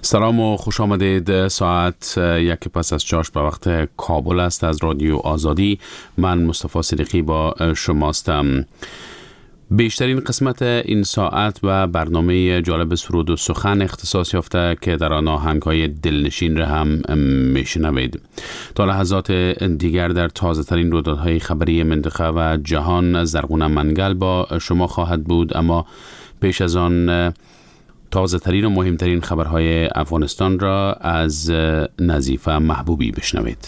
سلام و خوش آمدید. ساعت 1:45 به وقت کابل است. از رادیو آزادی من مصطفی صدیقی با شماستم. بیشترین قسمت این ساعت و برنامه جالب سرود و سخن اختصاص یافته که در آن آهنگ‌های دلنشین را هم میشنوید. تا لحظات دیگر در تازه ترین رویدادهای خبری منطقه و جهان زرغون منگل با شما خواهد بود، اما پیش از آن تازه ترین و مهمترین خبرهای افغانستان را از نظیفه محبوبی بشنوید.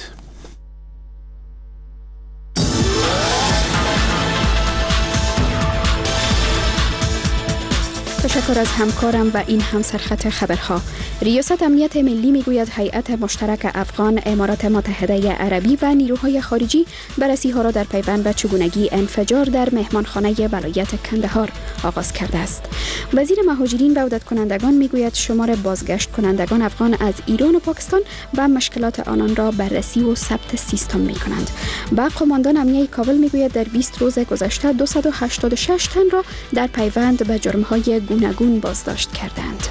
تشکر از همکارم و این هم سرخط خبرها. ریاست امنیت ملی میگوید هیئت مشترک افغان، امارات متحده عربی و نیروهای خارجی بررسی‌ها را در پیوند به چگونگی انفجار در مهمانخانه ولایت کندهار آغاز کرده است. وزیر مهاجرین و عودت کنندگان میگوید شمار بازگشت کنندگان افغان از ایران و پاکستان و مشکلات آنان را بررسی و ثبت سیستم می‌کنند. و قماندان امنیه کابل میگوید در 20 روز گذشته 286 تن را در پیوند به جرم‌های گوناگون بازداشت کردند.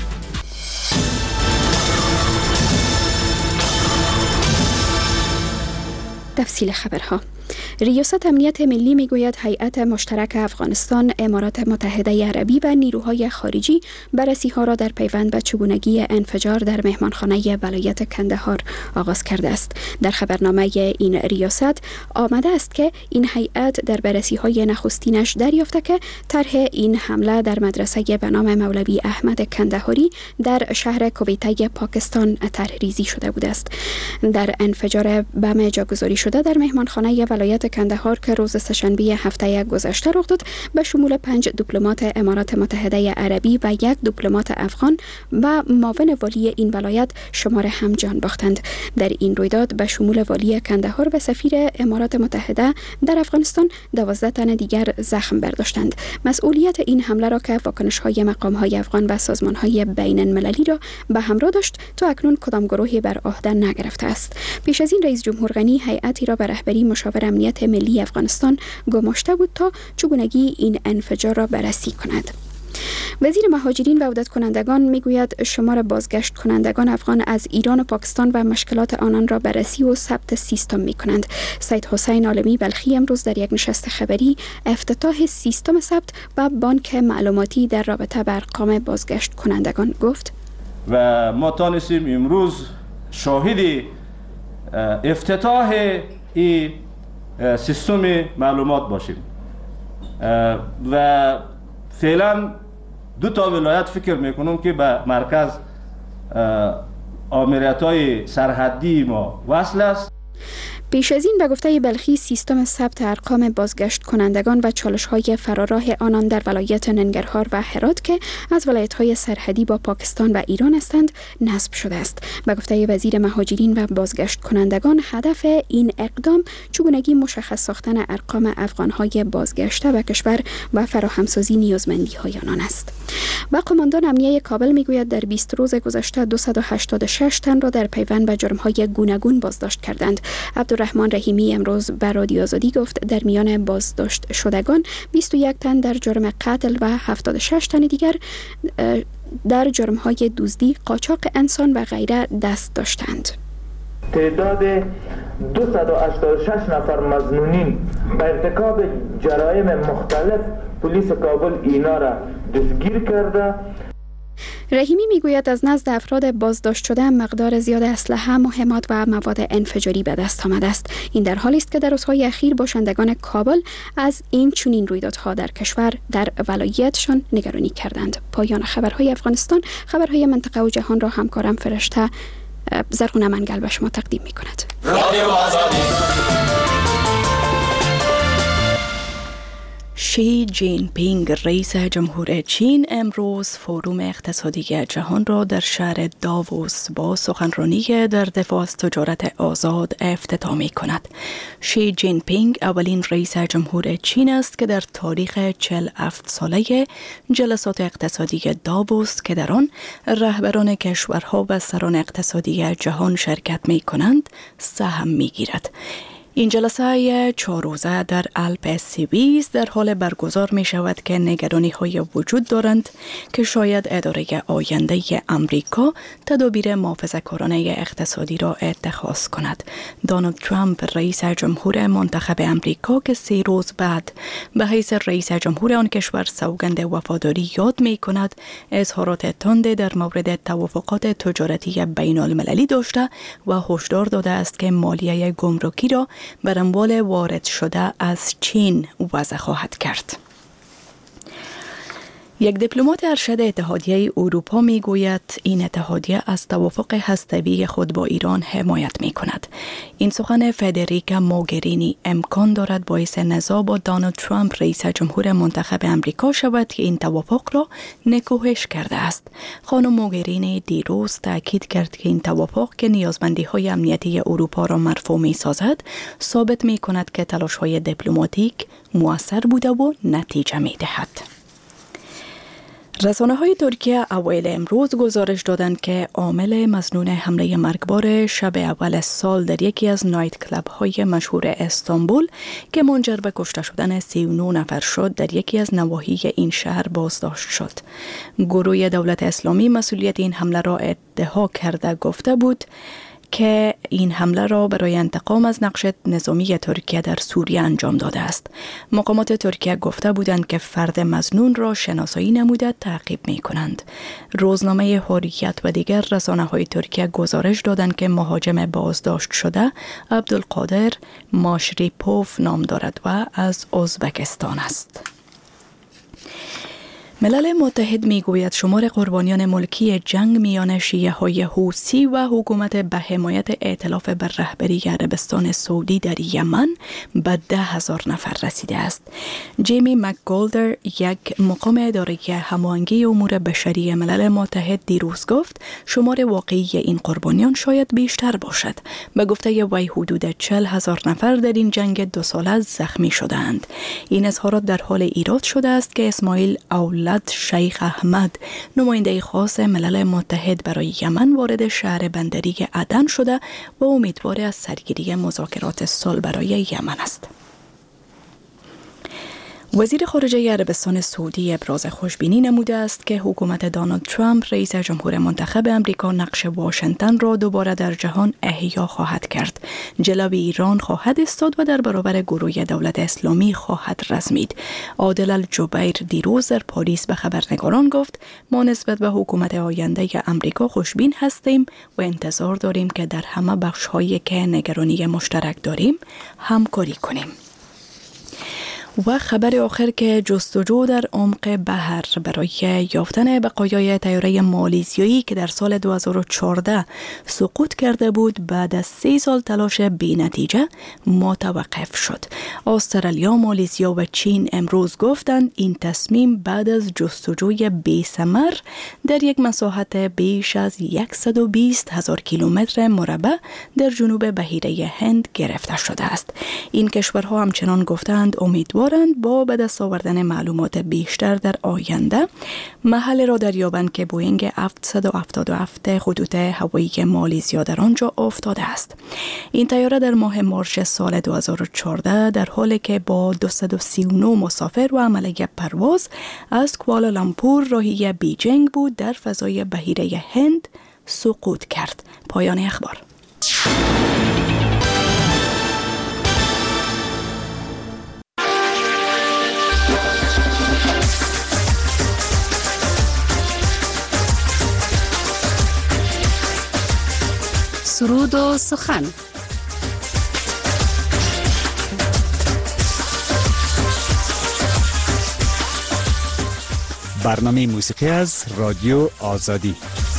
تفصیل خبرها. ریاست امنیت ملی میگوید هیئت مشترک افغانستان، امارات متحده عربی و نیروهای خارجی بررسی‌ها را در پیوند به چگونگی انفجار در مهمانخانه ولایت کندهار آغاز کرده است. در خبرنامه این ریاست آمده است که این هیئت در بررسی‌های نخستینش دریافته که طرح این حمله در مدرسه به نام مولوی احمد کندهاری در شهر کویته پاکستان طرح‌ریزی شده بوده است. در انفجار بم جاگذاری شده در مهمانخانه ولایت کندهار که روز سه‌شنبه هفته گذشته رخ داد، به شمول 5 دیپلمات امارات متحده عربی و 1 دیپلمات افغان و معاون والی این ولایت شمار هم جان باختند. در این رویداد به شمول والی کندهار و سفیر امارات متحده در افغانستان 12 تن دیگر زخم برداشتند. مسئولیت این حمله را که واکنش‌های مقام‌های افغان و سازمان‌های بین‌المللی را به همراه داشت تا اکنون کدام گروهی بر عهده نگرفته است. پیش از این رئیس جمهور غنی هیئتی را به رهبری مشاور امنیت ملی افغانستان گماشته بود تا چگونگی این انفجار را بررسی کند. وزیر مهاجرین و عودت کنندگان میگوید شمار بازگشت کنندگان افغان از ایران و پاکستان و مشکلات آنان را بررسی و ثبت سیستم میکنند. سید حسین عالمی بلخی امروز در یک نشست خبری افتتاح سیستم ثبت و بانک معلوماتی در رابطه با ارقام بازگشت کنندگان گفت و ما تانستیم امروز شاهد افتتاح این سیستم معلومات باشیم و فعلا 2 ولایت فکر میکنم که به مرکز آمریت‌های سرحدی ما وصل است. پیش از این به گفته بلخی سیستم ثبت ارقام بازگشت کنندگان و چالش‌های فراراه آنان در ولایت ننگرهار و هرات که از ولایت‌های سرحدی با پاکستان و ایران هستند نصب شده است. به گفته وزیر مهاجرین و بازگشت کنندگان هدف این اقدام چگونگی مشخص ساختن ارقام افغان‌های بازگشته به کشور و فراهمسازی نیازمندی‌های آنان است. و قماندان امنیه کابل میگوید در 20 روز گذشته 286 تن را در پیوند به جرم‌های گوناگون بازداشت کردند. عبدالرحمن رحیمی امروز به رادیو آزادی گفت در میان بازداشت شدگان 21 تن در جرم قتل و 76 تن دیگر در جرم‌های دزدی، قاچاق انسان و غیره دست داشتند. تعداد 286 نفر مظنونین به ارتکاب جرایم مختلف پلیس کابل اینا را دستگیر کرده. رحیمی میگوید از نزد افراد بازداشت شده مقدار زیاد اسلحه، مهمات و مواد انفجاری به دست آمده است. این در حالی است که در روزهای اخیر باشندگان کابل از این چنین رویدادها در کشور در ولایتشان نگرانی کردند. پایان خبرهای افغانستان. خبرهای منطقه و جهان را همکارم فرشته زرغون منگل به شما تقدیم می کند. شی جین پینگ رئیس جمهور چین امروز فروم اقتصادی جهان را در شهر داووس با سخنرانی در دفاع از تجارت آزاد افتتاح می کند. شی جین پینگ اولین رئیس جمهور چین است که در تاریخ 47 ساله جلسات اقتصادی داووس که در آن رهبران کشورها و سران اقتصادی جهان شرکت می کنند سهم می گیرد. این جلسه 4 روزه در آلپ سوئیس در حال برگزار می شود که نگرانی های وجود دارند که شاید اداره آینده امریکا تدابیر محافظه‌کارانه اقتصادی را اتخاذ کند. دونالد ترامپ رئیس جمهور منتخب امریکا که 3 روز بعد به حیث رئیس جمهور آن کشور سوگند وفاداری یاد می کند، اظهارات تند در مورد توافقات تجارتی بین المللی داشته و هشدار داده است که مالیه گمرکی را بر اموال وارد شده از چین وضع خواهد کرد. یک دیپلمات ارشد اتحادیه اروپا می گوید این اتحادیه از توافق هسته‌ای خود با ایران حمایت می کند. این سخن فدریکا موگرینی امکان دارد باعث نزاع با دونالد ترامپ رئیس جمهور منتخب امریکا شود که این توافق را نکوهش کرده است. خانم موگرینی دیروز تاکید کرد که این توافق که نیازمندی های امنیتی اروپا را مرفوع می سازد، ثابت می کند که تلاش های دیپلماتیک مؤثر بوده و نتیجه می دهد. رسانه‌های ترکیه اوایل امروز گزارش دادند که عامل مظنون حمله مرگبار شب اول سال در یکی از نایت کلاب‌های مشهور استانبول که منجر به کشته شدن 39 نفر شد، در یکی از نواحی این شهر بازداشت شد. گروه دولت اسلامی مسئولیت این حمله را ادعا کرده گفته بود که این حمله را برای انتقام از نقش نظامی ترکیه در سوریه انجام داده است. مقامات ترکیه گفته بودند که فرد مظنون را شناسایی نموده تعقیب می کنند. روزنامه حریت و دیگر رسانه‌های ترکیه گزارش دادند که مهاجم بازداشت شده عبدالقادر ماشریپوف نام دارد و از ازبکستان است. ملل متحد میگوید شمار قربانیان ملکی جنگ میان شیعه‌های حوثی و حکومت به حمایت ائتلاف بر رهبری عربستان سعودی در یمن به 10,000 نفر رسیده است. جیمی مکگولدر، یک مقام اداره هماهنگی امور بشری ملل متحد، دیروز گفت شمار واقعی این قربانیان شاید بیشتر باشد. به گفته وی حدود 40,000 نفر در این جنگ 2 ساله زخمی شدند. این اظهارات در حال ایراد شده است که اسماعیل اولاد شیخ احمد، نماینده خاص ملل متحد برای یمن، وارد شهر بندری عدن شده و امیدوار از سرگیری مذاکرات صلح برای یمن است. وزیر خارجه عربستان سعودی ابراز خوشبینی نموده است که حکومت دونالد ترامپ رئیس جمهور منتخب امریکا نقش واشنگتن را دوباره در جهان احیا خواهد کرد. جلوی ایران خواهد ایستاد و در برابر گروه دولت اسلامی خواهد رزمید. عادل الجبیر دیروز در پاریس به خبرنگاران گفت ما نسبت به حکومت آینده امریکا خوشبین هستیم و انتظار داریم که در همه بخش‌هایی که نگرانی مشترک داریم همکاری کنیم. و خبر آخر که جستجو در عمق بحر برای یافتن بقایای طیاره مالزیایی که در سال 2014 سقوط کرده بود بعد از 3 سال تلاش بی نتیجه متوقف شد. استرالیا، مالزیا و چین امروز گفتند این تصمیم بعد از جستجوی بی ثمر در یک مساحت بیش از 120,000 کیلومتر مربع در جنوب بحیره هند گرفته شده است. این کشورها همچنان گفتند امیدوارند با به دست آوردن معلومات بیشتر در آینده محل را دریابند که بوینگ 777 خطوط هوایی مالزیا در آنجا افتاده است. این طیاره در ماه مارس سال 2014 در حالی که با 239 مسافر و عمله پرواز از کوالالامپور راهی بیجینگ بود در فضای بحیره هند سقوط کرد. پایان اخبار. سرود و سخن. برنامه موسیقی از رادیو آزادی.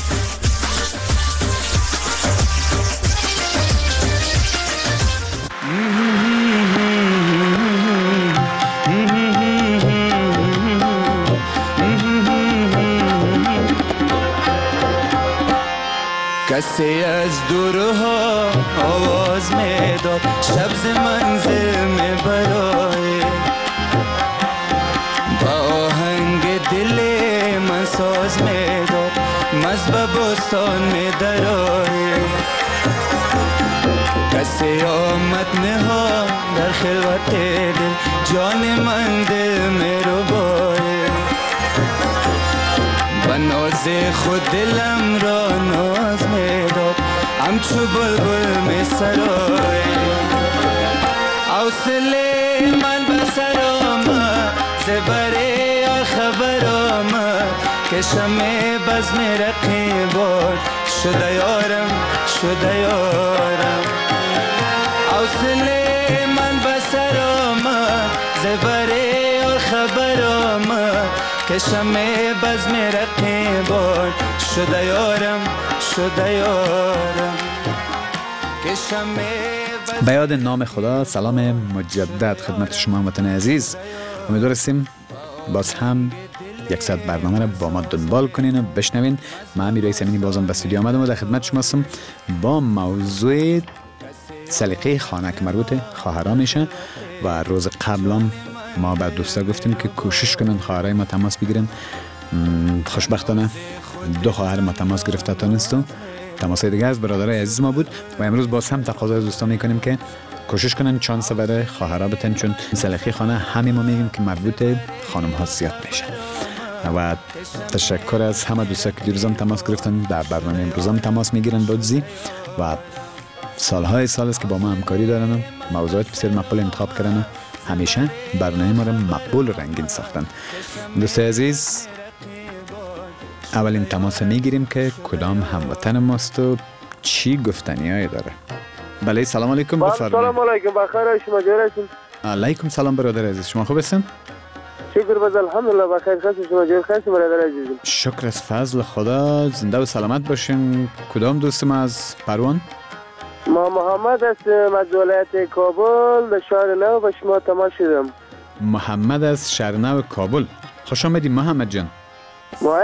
کسی از دورها آواز میداد شب ز منزل میبرای با آهنگ دل من ساز میداد مز به بستان میدرای کسی آمد نها در خلوت دل جان من دل مهربان و ناز خود دلم را ناز میداد همچو بلبل می سرای حوصله من به سر آمد زبره یا خبر آمد که شمع بزم رقیبان شده یارم شده یارم حوصله من به سر آمد زبره یا خبر آمد که شمع بزم رقیبان شده یارم شده یارم که شمع به یاد نام خدا. سلام مجدد خدمت شما وطن عزیز. امیدوار هستیم باز هم 100 برنامه را با ما دنبال کنین و بشنوین. من امیر رئیس امینی بازم به استودیو آمدم و در خدمت شما هستم با موضوع سلیقه خانه که مربوط خواهرها میشه. و روز قبلم ما به دوستا گفتیم که کوشش کنن خواهرای ما تماس بگیرن. خوشبختانه 2 خواهر ما تماس گرفته تانستو. تماسای دیگه از برادرای عزیز ما بود و امروز باز هم تقاضای دوستان میکنیم که کوشش کنن چانس برای خواهرها بتن، چون سلیقه خانه همین ما میگیم که مربوط خانم ها زیاد میشه. و تشکر از همه دوستا که دیروزم تماس گرفتن، در برنامه امروزم تماس میگیرن بودزی و سالهای سال است که با ما همکاری دارن و موضوعات بسیار مقبول انتخاب کردن و همیشه برنامه ما رو مقبول و رنگین ساختن. دوست عزیز، اولین تماس میگیریم که کدام هموطن ماست و چی گفتنیایی داره. بله سلام علیکم، بفرمایید. سلام علیکم، بخیر شما جور هستین؟ علیکم سلام برادر عزیز، شما خوب هستین؟ شکر بز الحمدلله بخیر هستم. شما جور هستین برادر عزیزم؟ شکر از فضل خدا، زنده و سلامت باشین. کدام دوست ما از پروان؟ ما محمد هستم از ولایت کابل در شهر نو به شما تماس شدم. محمد از شهر نو کابل، خوش آمدید محمد جان. ما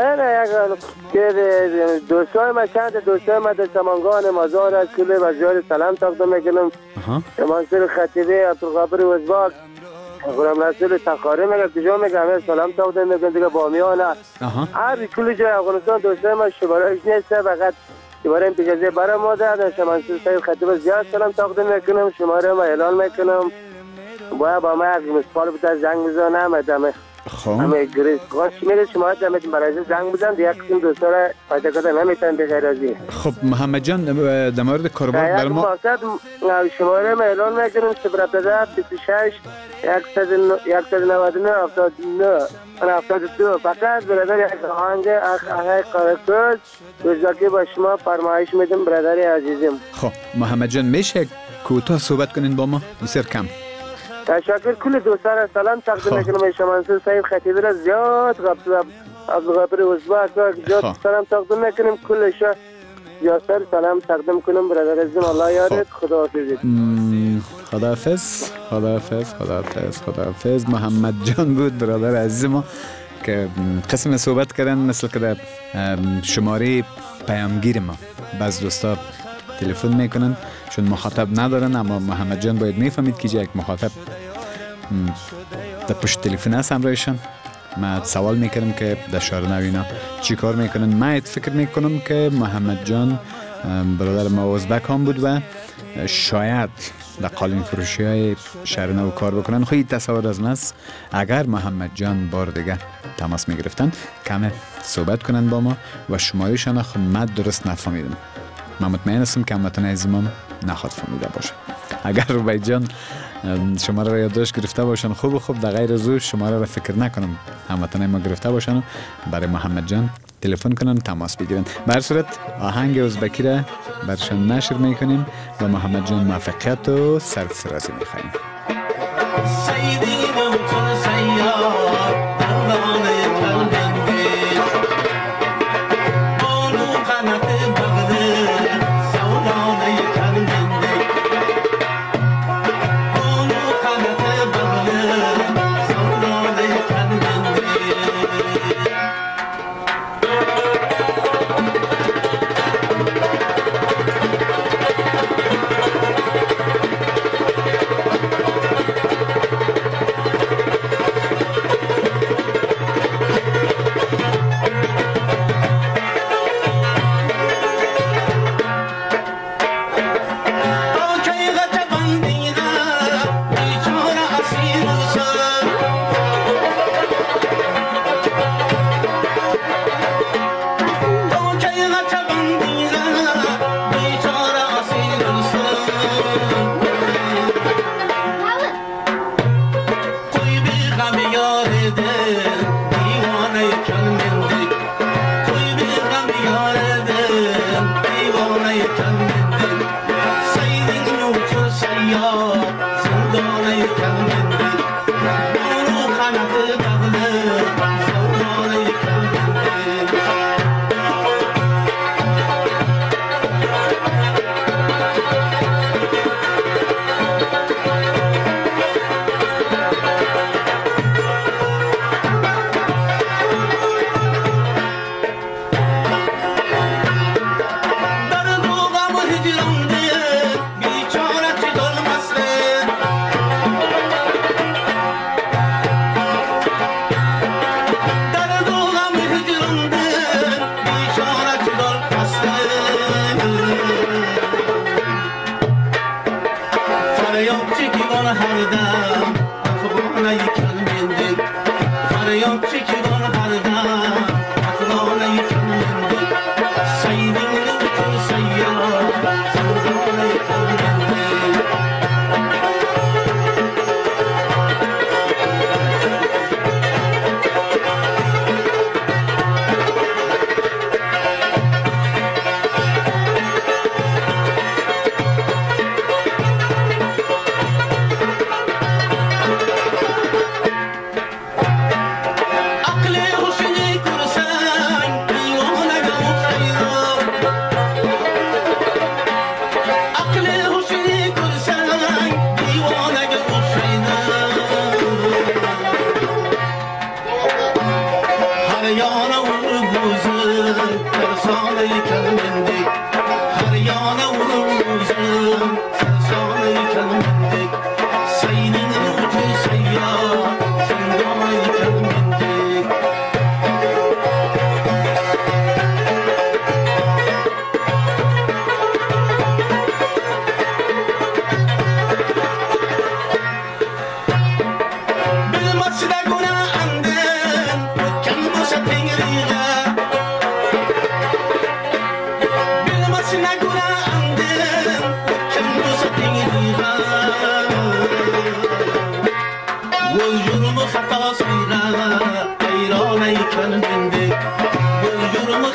یک دوستای ما چند دوستای ما در سمنگان مزار از کلی بزیار سلام تقدیم میکنم. منصور خطیبی، عبدالغفور وزباک، غلام رسول تخاری میگه کجا میگه همه سلام تقدیم میکنم دیگه بامیان هر کلی جای افغانستان دوستای ما شمارهش نیسته، فقط شماره امتیازی برای ما دادن. منصور سید خطیب زیاد سلام تقدیم میکنم، شماره ما اعلان میکنم. باید با ما یک مسپال بوده زنگ بزنم ادامه همه گریز خواهش میره شما دمت برای زنگ بزن یک قسم دوستا را پیدا کردن نمیتونن به غیر از این. خب محمد جان در مورد کاروبار بر ما شماره ما اعلان میکنم 017 26 199 72 فقط برادر یک آهنگ آهنگ قرقز روزاکی با شما فرمایش میدم برادر عزیزم. خب محمد جان میشه کوتاه صحبت کنین با ما بسیار کم؟ تشکر. کل دوستان را سلام تقدیم میکنم. شمانسور سید خطیبی را زیاد عبدالغفور وزباک زیاد سلام تقدیم میکنم. کلش یاسر سلام تقدیم کنم برادر عزیزم. الله یارت. خداحافظ. خداحافظ خداحافظ خداحافظ خداحافظ. محمد جان بود برادر عزیز ما که قسم صحبت کردن مثل که در شماره پیامگیر ما بعض دوستا تلفن میکنن چون مخاطب ندارن، اما محمد جان باید میفهمید که یک مخاطب در پشت تلفن هست همراهشان. من سوال میکردم که در شهر نو اینا چی کار میکنن. من فکر میکنم که محمد جان برادر ما ازبک هم بود و شاید در قالین فروشی های شهر نو کار بکنن. خیلی تصور از ماست اگر محمد جان بار دیگه تماس میگرفتن کم صحبت کنن با ما و شمارشان خدمت درست نفهمیدم. من مطمئن هستم که هموطن عزیزم نخواد فهمیده باشه. اگر روبای جان شماره را یادداشت گرفته باشن خوب در غیر از او شماره را فکر نکنم هموطن ما گرفته باشن و برای محمد جان تلفن کنن تماس بگیرن. به هر صورت آهنگ ازبکی را برشان نشر میکنیم و محمد جان موفقیت و سرفرازی میخوایم.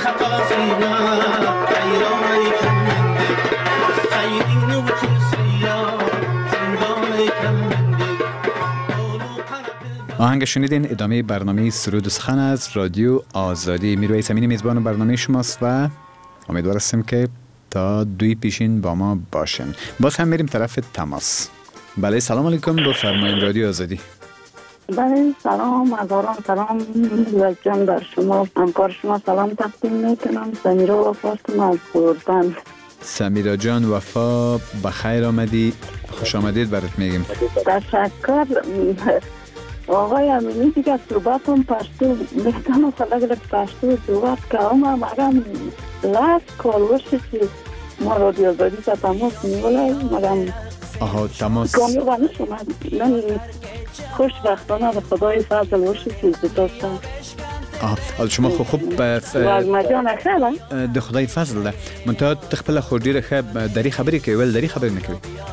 آهنگ شنیدین ادامه برنامه سرود و سخن از رادیو آزادی. میرویس امینی میزبان برنامه شماست و امیدوار هستم که تا دوی پیشین با ما باشین. باز هم میریم طرف تماس. بله سلام علیکم، بفرمایید رادیو آزادی. بله سلام، هزاران سلام جان بر شما، همکار شما سلام تقدیم میکنم. سمیرا وفاستم از خوردن. سمیرا جان وفا بخیر آمدی، خوش آمدید برات میگیم. تشکر آقای امینی. دیگه صحبتم پشتو میتونم خلاقه پشتو صحبت کنم مگم لاس کالوشی که ما رادیو آزادی تا تماس میولای مگم آها تماس کامیابانه شما من خوشبختانه به خدای فضل وشی که داشتم. حالا شما خوب مجان خیلی ده خدای فضل ده منتها تخبل خوردی رو خب داری خبری که ول داری خبری نکوی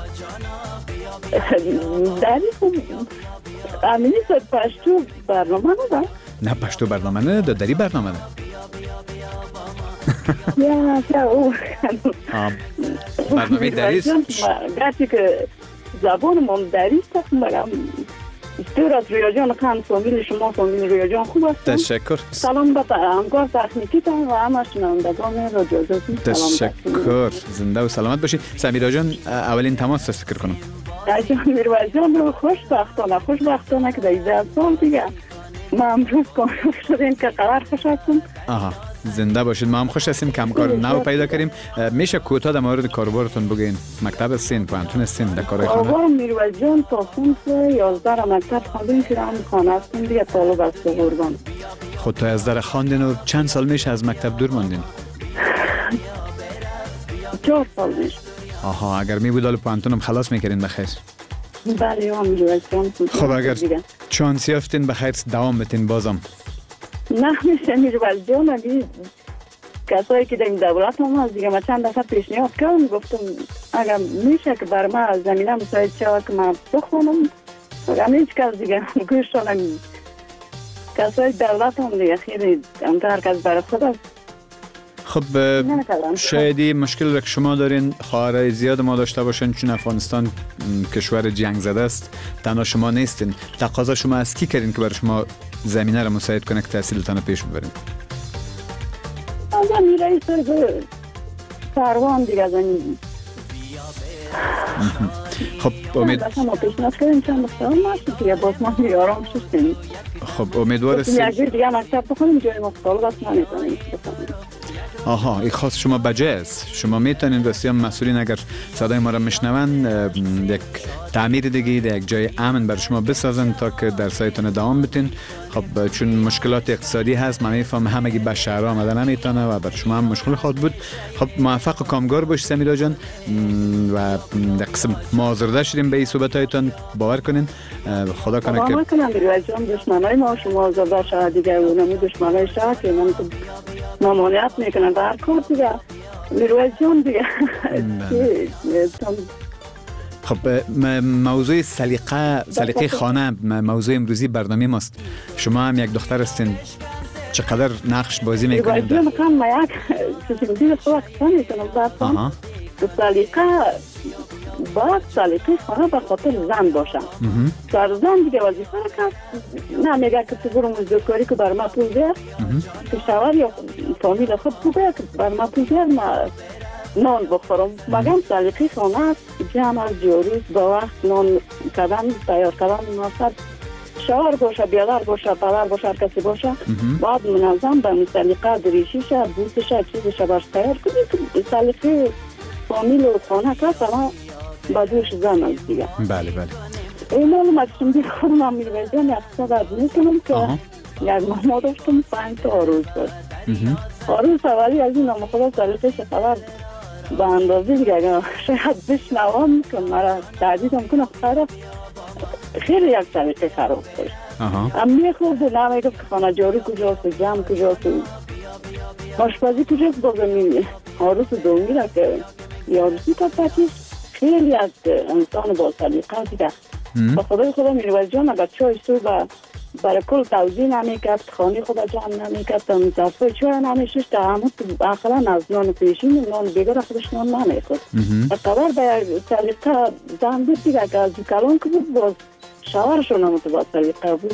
داری خوب امینی سر پشتو برنامه نده؟ نه پشتو برنامه نده، داری برنامه نده. یا او برنامه داریست گرچه که زبان ما داریست مگم استور از ریاجان خان فامیل شما فامیل ریاجان خوب هستن. تشکر. سلام به همکار تکنیکی تان و همه شنوندگان رادیو آزادی. تشکر، زنده و سلامت باشید. سمیرا جان اولین تماس است فکر کنم. جان میروزجان رو خوشبختانه که 18 سال دیگه ما امروز کامیاب شدیم که قرار خوش هستم. آها زنده باشید. ما هم خوش هستیم که همکار نو پیدا کردیم. میشه کوتاه در مورد کاروبارتون بگین؟ مکتب هستین، پانتون هستین، در کارهای خانه؟ آقا میروزجان تا صنف 11 مکتب خواندیم که هم خانه هستیم دیگه طالب است قربان. خود تا 11 خواندین و چند سال میشه از مکتب دور ماندین؟ 4 سال میشه. آها اگر می بود حالا پانتونم خلاص میکردین بخیر. بله هم میروزجان. خب اگر چانس یافتین بخیر دوام بتین بازم. نه میشه میروزجان اگه کسایی که در این دولت هم هست دیگه ما چند دفعه پیشنهاد کردم گفتم اگر میشه که بر ما زمینه مساعد شود که من بخونم اگر هیچ کس دیگه گوش شدن کسای دولت هم دیگه خیلی هر کس برای خود است. خب شایدی مشکل را که شما دارین خواهرای زیاد ما داشته باشن چون افغانستان کشور جنگ زده است، تنها شما نیستین. تقاضا شما از کی کردین که برای شما زمینه را مساعد کنه که تحصیلتان پیش ببرین؟ آقا میرایی سر سروان دیگه از این خب امید ما پیشنهاد کردیم چند مختار ماشید دیگه باز ما میارام شستیم. خب امیدوار هستیم یک دیگه مکتب بخونیم جای مختار بس ما نیتونیم. آها این خواست شما بجای است. شما میتونین راستی هم مسئولین اگر صدای ما را میشنون یک تعمیر دیگه در یک جای امن برای شما بسازن تا که درسایتون دوام بتین. خب چون مشکلات اقتصادی هست من میفهم همگی به شهر آمدن نمیتونه و برای شما هم مشکل خواهد بود. خب موفق و کامگار باش سمیرا جان و در قسم معذرت شدیم به این صحبتایتان. باور کنین خدا کنه که باور کنم میروزجان دشمنای ما شما زده شهر دیگه اونم دشمنای شهر که من ممانعت میکنن در هر کار دیگه میروزجان دیگه. خب موضوع سلیقه خانه موضوع امروزی برنامه ماست. شما هم یک دختر هستین، چقدر نقش بازی میکنید؟ میروزجان ما یک چیزی خود اقتصان میکنم برسان سلیقه باید سلیقه خانه به خاطر زن باشه. سر زن دیگه وظیفه کرد نه میگه که تو برو مزدورکاری که بر ما پول بیار که شوهر یا فامیل خود پول بیار که بر ما پول بیار ما نان بخورم. مگم سلیقه خانه است جمع از جوروز با وقت نان کردن تیار کردن مناسب شوهر باشه بیادر باشه پدر باشه هر کسی باشه باید منظم به سلیقه دریشیشه بوسشه چیزشه برش تیار کنید که سلیقه فامیل و خانه که سلام با دوش زن است دیگه. بله بله این معلومت شما خودم هم میروزجان اقتصاد از میکنم که یک ماه داشتم 5 تا آروز داشت. آروز اولی از این نام خدا سلیقه خبر به اندازه دیگه شاید بشنوام که مرا تعدیدم کنه خراب خیلی یک سلیقه خراب داشت. هم میخورد و نمیگفت که خانه جاری کجاست جمع کجاست آشپزی کجاست با زمین آروز دومی را که یاروسی تا پتیش خیلی از انسان با سلیقه دیگه. با خدای خدا میروزجان اگر چای صبح برای کل توزیع نمیکرد، خانه خود جمع نمیکرد، تا مصرفه چوه نمیشش، تا همون اخلا از نان پیشین نان بگر خودش نان نمیخورد. قبر به سلیقه زن بود دیگه که از کلان که بود باز شوهرشون هم با سلیقه بود.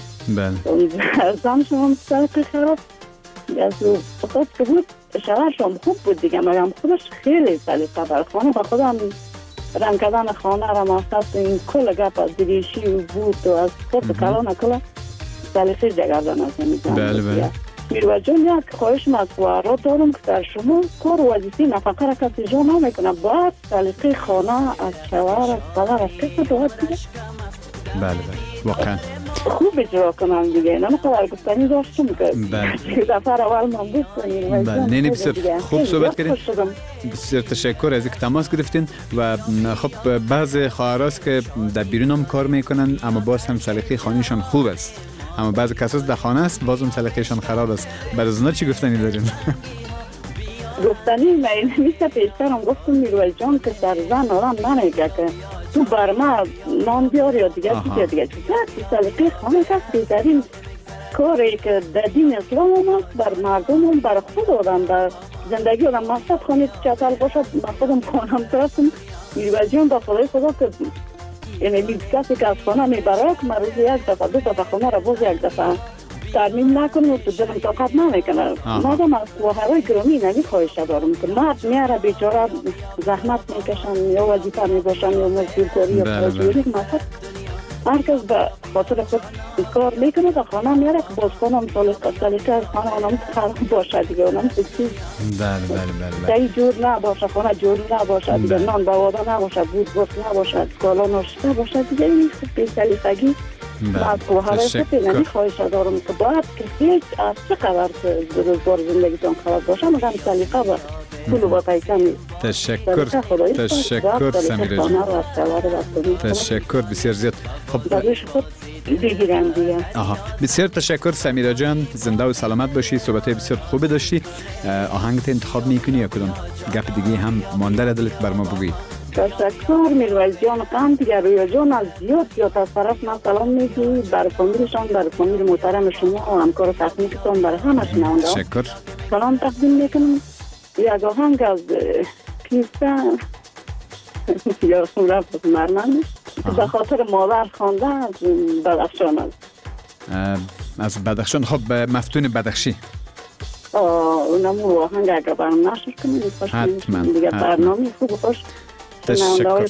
زنشون هم سلیقه خراب از خود که بود، شوهرشون خوب بود دیگه، مگم خودش خیلی سلیقه بر خانه با خودم رنگ کردن خانه را مخصوص این کل گپ از دریشی و بود و از خود کلان کل سلیقه جگردن از نمیدن. بله. میروز جان یک خواهش مطبوعه دارم که در شما کار وظیفه نفقه را کسی جا نمیکنه، باید سلیقه خانه از شوهر از پدر از کسی باید دیگه. بله واقعا خوب اجرا کنم دیگه، نمیخواد گفتنی داشتم که دفعه اول من بود کنیم. نه بسیار خوب صحبت کردین، بسیار تشکر از اینکه تماس گرفتین. و خب بعض خواهراست که در بیرون هم کار میکنن اما باز هم سلیقه خانهشان خوب است، اما بعض کساس در خانه است باز هم سلیقهشان خراب است. برای از اونا چی گفتنی دارین؟ گفتنی میشه پیشترم گفتم میروز جان که در زن آرام نمیگه که تو برما نان بیار یا دیگه دیگه سلیقه خانه که بهترین کاری که در دین اسلام هم است، بر مردم هم بر خود آدم بر زندگی آدم مقصد خانه چطور باشد. من خودم خانم ترسم میروز جان با خدای خدا که یعنی کسی که از خانه میبره که من روز یک دفعه دو دفعه خانه را باز یک دفعه ترمیم نکنه و تو دلم طاقت نمیکنه. مادم از خواهرای گرامی نمی خواهش دارم که مرد میاره بیچاره زحمت میکشن یا وظیفه میباشن یا مزدور کاری یا پاجوری مثلا هر کس به خاطر خود کار میکنه در خانه میاره که باز خانم سلیقه از خانه اونم خراب باشه دیگه، اونم سکسی دهی جور نباشه، خانه جور نباشه دیگه، نان بواده نباشه، بود نباشه، کالا ناشته باشه دیگه. این خوب به سلیقگی از خواهرای خود نمی خواهش دارم که باید که هیچ از چه خبر که روزگار زندگیتون خراب باشه مگم سلیقه با پول با پیسه نیست. تشکر سمیرا جان، تشکر بسیار زیاد. خب بازش خود بگیرم دیگه. بسیار تشکر سمیرا جان، زنده و سلامت باشی، صحبت بسیار خوبی داشتی. آهنگت انتخاب میکنی یا کدام گپ دیگه هم مانده را دلت بر ما بگویی؟ تشکر میروز جان. قند دیگه رویا جان از زیاد از طرف من سلام میگی بر فامیلشان، بر فامیل محترم شما و همکار تکنیکتان، بر همه شنونده تشکر سلام تقدیم میکنم. یک آهنگ از کیسته یا رفت مرمن به خاطر مادر خوانده از بدخشان است. از بدخشان. خب مفتون بدخشی اونم آهنگ اگر برنامه نشر کنیم حتما دیگه برنامه خوب خوش تشکر.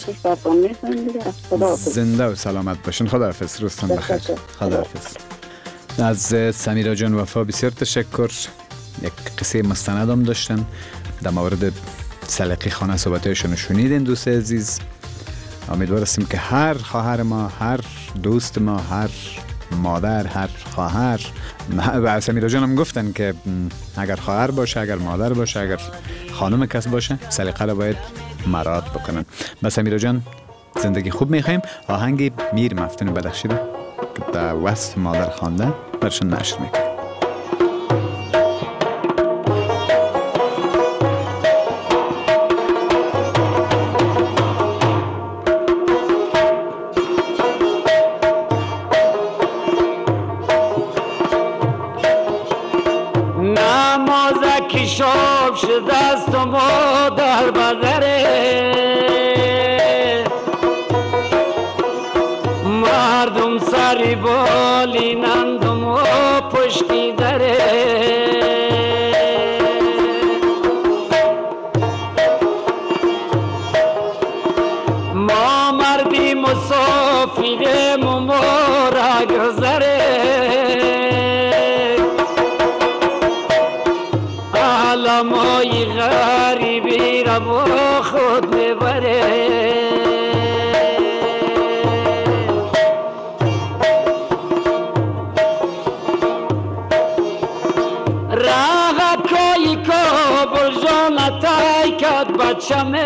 زنده و سلامت باشین. خداحافظ، روزتون بخیر. خداحافظ. از سمیرا جان وفا بسیار تشکر. یک قصه مستند هم داشتن در مورد سلیقه خانه، صحبتایشون شنیدین دوست عزیز. امیدوارم که هر خواهر ما، هر دوست ما، هر مادر، هر خواهر و سمیرا جان هم گفتن که اگر خواهر باشه، اگر مادر باشه، اگر خانم کس باشه، سلیقه را باید مراعات بکنن. با سمیرا جان زندگی خوب میخوایم. آهنگ میر مفتون بدخشی را که در وسط مادر خوانده برشون نشر میکنیم. شاب شده است و مادر بدره، مردم سری بالینند و ما پشتی دره. ما مردی مسافریم و ما را گذره، مای غریبی را با خود میبره. راغکای کابل جان تای کد بچمه،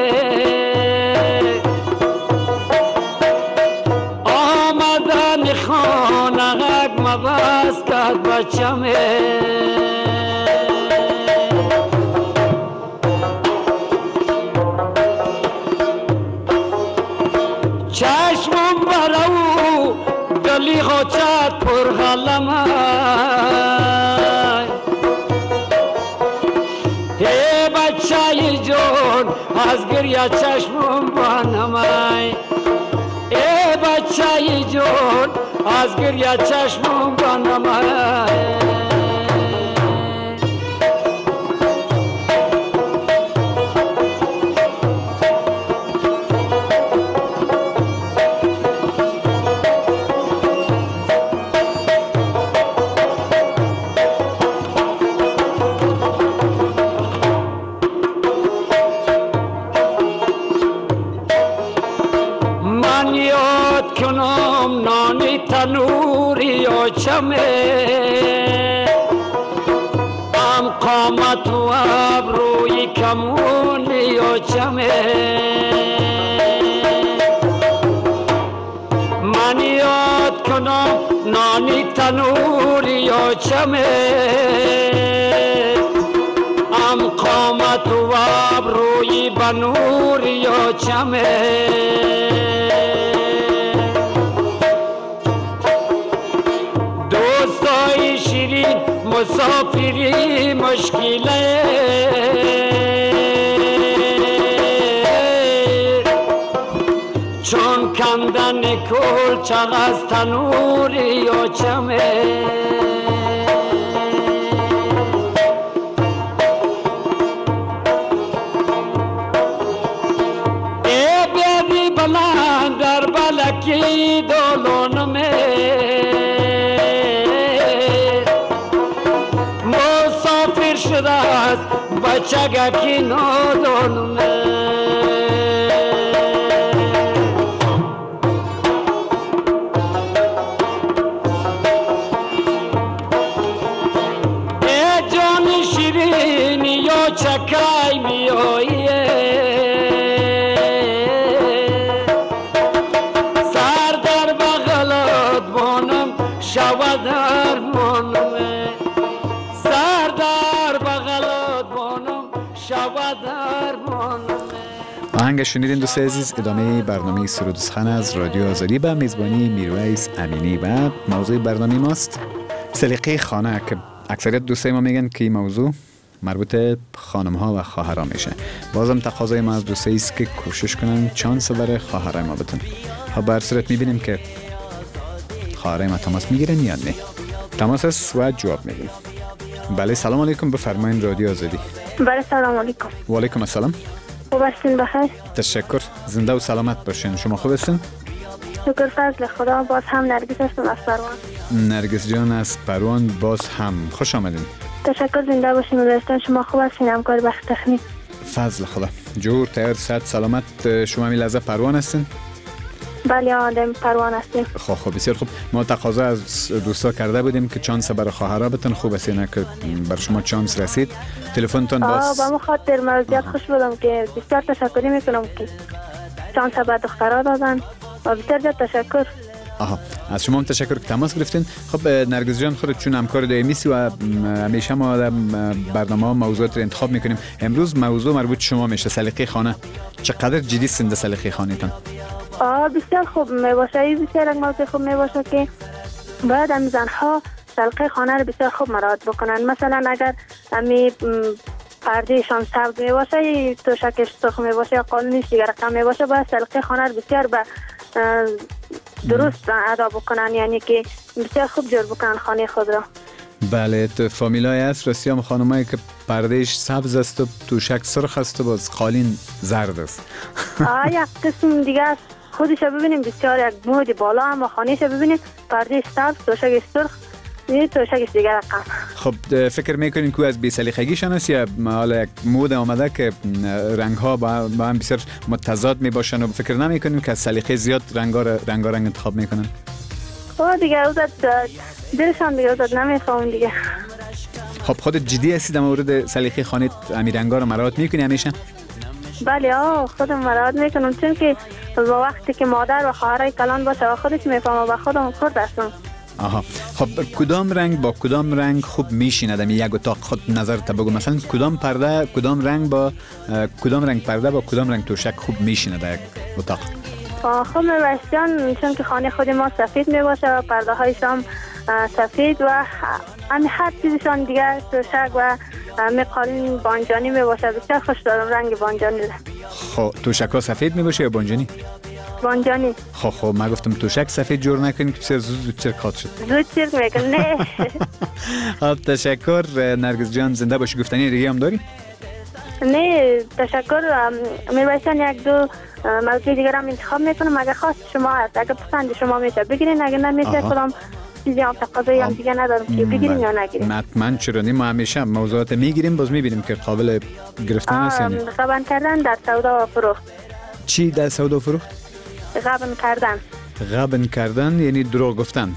آمدن خانه غگ مبست کد بچمه. بی خوچت پر غلمه ای بچه جون از گریه چشمم بانمای ای بچه جون از گریه چشمم بانمای تنوری و چمه ام قامت و ابروی کمونی و چمه من یاد کنم نانی تنوری و چمه ام قامت و ابروی بنوری و چمه مسافری مشکله چون کندن کل چغ از تنوری و چمه ای بیدی بلند در بلکی دولونمه شده است بچگکی نادانمه ای جان شیرین یا چکای می آیه سر در بغلت بانم شود در مانمه آهنگ شنیدین دوست عزیز. ادامه برنامه سرود و سخن از رادیو آزادی به میزبانی میرویس امینی و موضوع برنامه ماست سلیقه خانه که اکثریت دوستای ما میگن که این موضوع مربوط خانم ها و خواهرها میشه. بازم تقاضای ما از دوستایی است که کوشش کنن چانس برای خواهرای ما بدن. ها به هر صورت میبینیم که خواهرای ما تماس میگیرن یا نه. تماس است و جواب میدیم. بله سلام علیکم، بفرمایید رادیو آزادی. بله سلام علیکم. و علیکم السلام. خوب هستین بخیر؟ تشکر، زنده و سلامت باشین. شما خوب هستین؟ شکر فضل خدا. باز هم نرگس هستم از پروان. نرگس جان از پروان، باز هم خوش آمدین. تشکر، زنده باشین و داشتن. شما خوب هستین؟ همکار بخش تخنیک. فضل خدا. جور تیار صحت سلامت. شما می لحظه پروان هستین؟ بله آدم پروان هستیم. خب بسیار خوب. ما تقاضا از دوستا کرده بودیم که چانس برای خواهرها بتن. خوب است نه که بر شما چانس رسید. تلفنتون باز با خاطر موضوعیت خوش بودم که بسیار تشکر میکنم که چانس به دخترها دادن و بسیار زیاد تشکر. از شما هم تشکر که تماس گرفتین. خب نرگس جان، خودت چون همکار دائمیسی و همیشه ما در برنامه موضوعات رو انتخاب میکنیم، امروز موضوع مربوط شما میشه سلیقه خانه. چقدر جدی سنده سلیقه خانه‌تون؟ بسیار خوب میباشه. بسیار یک موضوع خوب میباشه که باید هم زنها سلیقه خانه رو بسیار خوب مراعات بکنن. مثلا اگر همی پردهشان سبز میباشه، توشکش سرخ میباشه یا قالونش دیگر رقم میباشه، باید سلیقه خانه رو بسیار به درست ادا بکنن، یعنی که بسیار خوب جور بکنن خانه خود را. بله، فامیلای هست راستی هم خانمایی که پردهش سبز است و توشک سرخ است و باز قالین زرد است. یک قسم دیگه خودش ببینیم بسیار یک مود بالا، اما خانهش ببینیم پردهش سبز، توشکش سرخ، توشکش دیگر رقم. خب فکر میکنین که از بی‌سلیقگیشان است یا حالا یک مود آمده که رنگ ها با هم بسیار متضاد میباشن و فکر نمیکنین که از سلیقه زیاد رنگ انتخاب میکنن؟ دیگه اوزد دلشان دیگه اوزد نمیفهمون دیگه. خب خودت جدی هستی در مورد سلیقه خانه امیرنگا رو مراعات میکنی همیشه؟ بله خودم مراعات میکنم، چون که با وقتی که مادر و خواهرای کلان باشه و خودش میفهمم و خودم خود هستم. خب کدام رنگ با کدام رنگ خوب میشینه در یک اتاق؟ خود نظر تا بگو، مثلا کدام رنگ پرده با کدام رنگ توشک خوب میشینه در یک اتاق؟ خب میوشیان چون که خانه خود ما سفید می باشه و پرده هایشان سفید و همین هر چیزشان دیگر توشک و قالین بانجانی می باشه. بسیار خوش دارم رنگ بانجانی را. خب توشک ها سفید می باشه یا بانجانی؟ بانجانی. خب من گفتم توشک سفید جور نکنی که بسیار زود چرکات شد. زود چرک میکن نه. خب تشکر نرگس جان، زنده باشی. گفتنی دیگه هم داری؟ نه تشکر. میوشیان یک دو موضوع دیگر هم انتخاب میکنم اگر خواست شما هست. اگر پسند شما میشه بگیرین، اگر نمیشه کدام چیزی هم تقاضایی هم دیگه ندارم که بگیرین یا نگیرین. حتما چرا نه، ما همیشه موضوعات میگیریم باز میبینیم که قابل گرفتن است یا نه. غبن کردن در سودا و فروخت. چی در سودا و فروخت؟ غبن کردن. غبن کردن یعنی دروغ گفتن.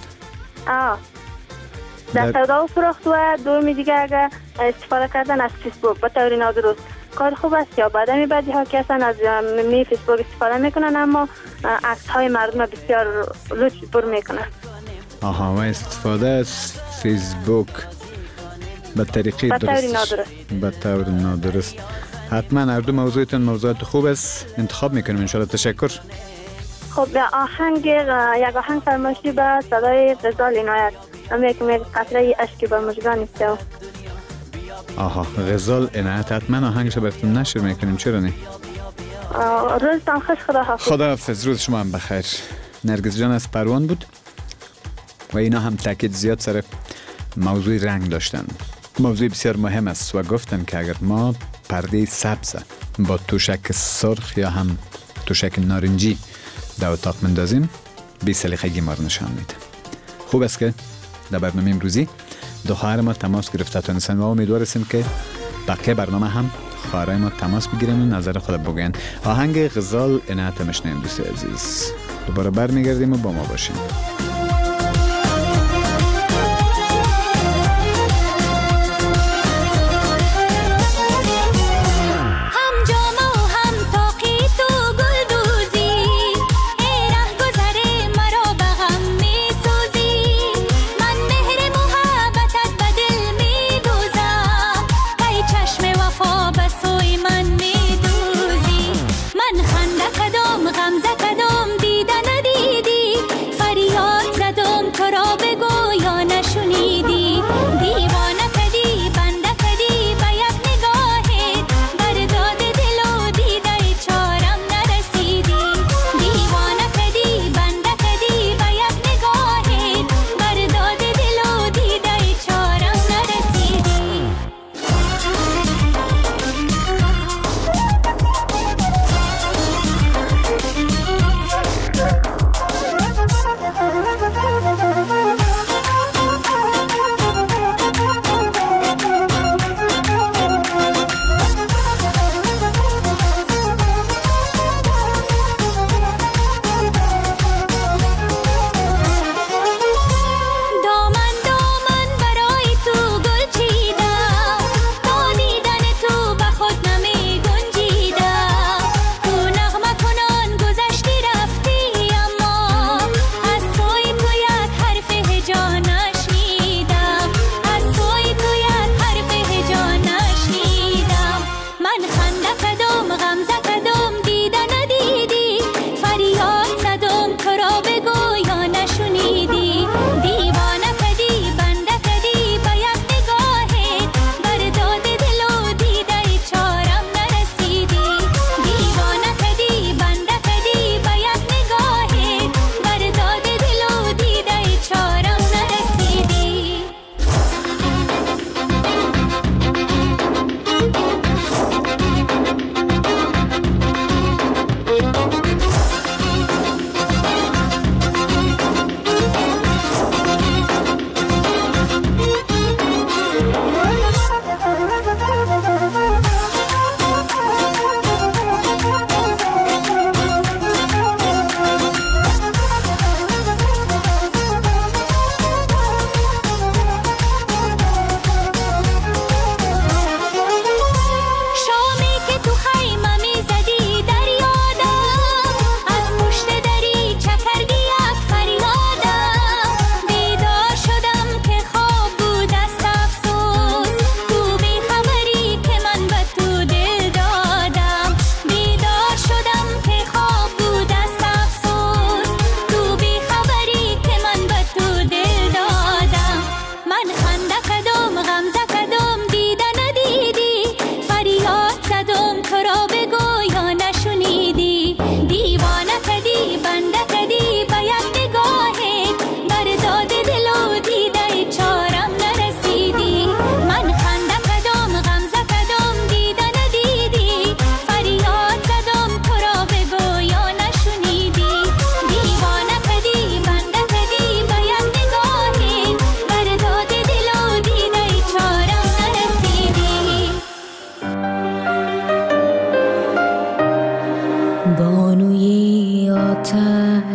در سودا و فروخت و دومی دیگه اگر استفاده کردن از فیسبوک به طور نادرست. کار خوب است یا بعد می بعضی ها که اصلا از فیسبوک استفاده میکنن اما عکس های مردم بسیار لوچ پر میکنن. آها، و استفاده از فیسبوک به طریقی به طور نادرست. حتما هر دو موضوعتون موضوعات خوب است، انتخاب میکنیم انشاءالله. تشکر. خب یک آهنگ فرمایشی به صدای غزال عنایت، همه که میگه قطره اشکی به مژگان استو. آها، غزال عنایت. حتما آهنگش براتون نشر میکنیم، چرا نه؟ روزتان خوش. خداحافظ. روز شما هم بخیر. نرگس جان از پروان بود و اینا هم تاکید زیاد سر موضوع رنگ داشتن. موضوع بسیار مهم است و گفتن که اگر ما پرده سبز با توشک سرخ یا هم توشک نارنجی در اتاق مندازیم، بی سلیقگی ما رو نشان میده. خوب است که در برنامه امروزی دو خواهر ما تماس گرفتتون هستن و امیدوار هستیم که بقیه برنامه هم خواهرای ما تماس بگیرن و نظر خود بگوین. آهنگ غزال عنایت میشنویم دوست عزیز. دوباره برمیگردیم و با ما باشیم. غمزه کدام دیده ندیدی، فریاد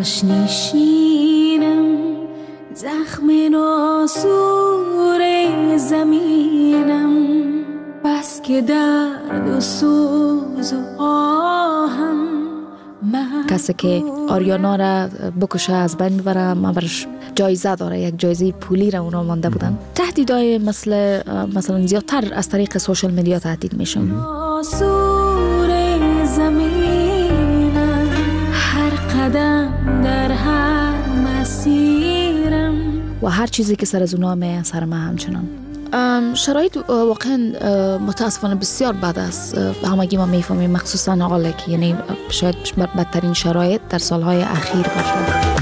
فرش نشینم، زخم ناسور زمینم، بس که درد و سوز و آهم. کسی که آریانا را بکشه از بین ببره، ما برش جایزه داره، یک جایزه پولی را اونا مانده بودن. تهدیدهای مثلا زیادتر از طریق سوشال میدیا تهدید میشن. سور زمینم، هر قدم در هر مسیرم، و هر چیزی که سر از اونا می سر ما همچنان. شرایط واقعا متاسفانه بسیار بد است. همگی ما میفهمیم، مخصوصا حالا که یعنی شاید بدترین شرایط در سالهای اخیر باشه.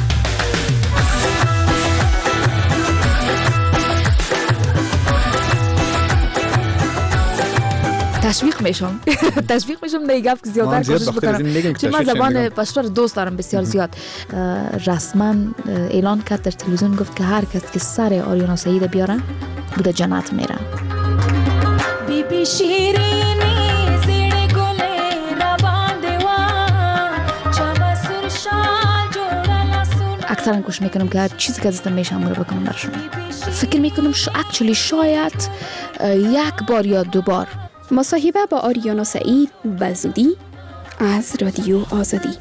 تشویق میشم دیگه گفت که زیادتر کوشش بکنم، چون من زبان پشتو رو دوست دارم بسیار زیاد. رسما اعلان کرد در تلویزیون، گفت که هر کس که سر آریانا سعید بیاره بوده جنت میره. بی بی شیرینی زیر گل روان دیوان، چمسر شال جوره لسون. اکثرا کوشش میکنم که هر چیزی که ازتم میشم رو بکنم برشون. فکر میکنم شاید یک بار یا دو بار. مصاحبه با آریانا سعید به زودی از رادیو آزادی.